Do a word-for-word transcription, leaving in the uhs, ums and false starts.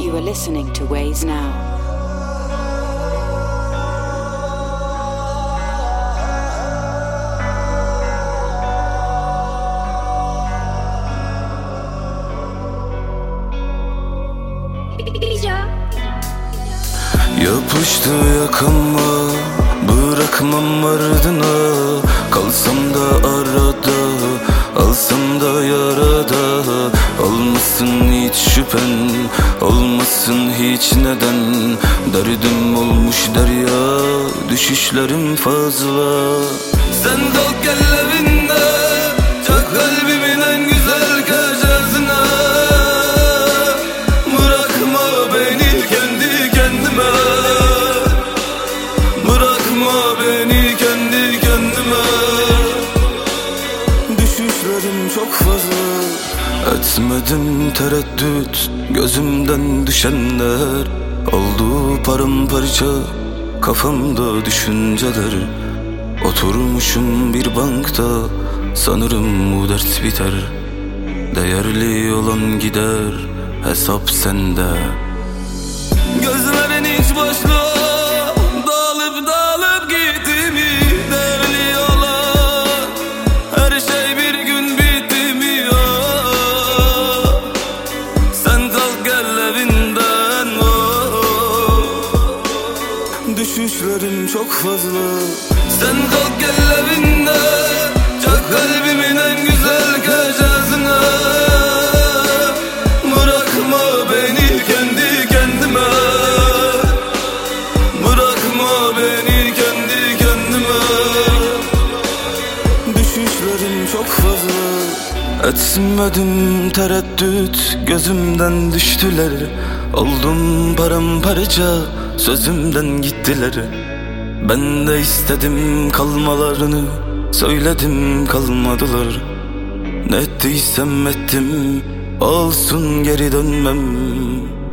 You are listening to Ways Now. Yapıştı yakama, bırakmam ardına. Kalsam da arada, alsam da yarada. Olmasın hiç şüphen, olmasın hiç neden. Derdim olmuş derya, düşüşlerim fazla. Sen kalk gel evinde, çak kalbimin en güzel köşesine. Bırakma beni kendi kendime, bırakma beni kendi kendime. Düşüşlerim çok fazla, etmedim tereddüt. Gözümden düşenler oldu paramparça, kafamda düşünceler. Oturmuşum bir bankta, sanırım bu dert biter. Değerli olan gider, hesap sende. Gözlerin hiç boşluğa, dağılıp dağılıp gitti mi? Değerli olan, her şey bir gün bitti mi? Oh, sen kalk gel evinden. Oh, düşüşlerim çok fazla. Sen kalk gel evinde, çak kalbimin en güzel köşesine. Bırakma beni kendi kendime, bırakma beni kendi kendime. Düşüşlerim çok fazla, etmedim tereddüt. Gözümden düştüler, oldum paramparça, sözümden gittiler. Ben de istedim kalmalarını, söyledim kalmadılar. Ne ettiysem ettim, olsun geri dönmem.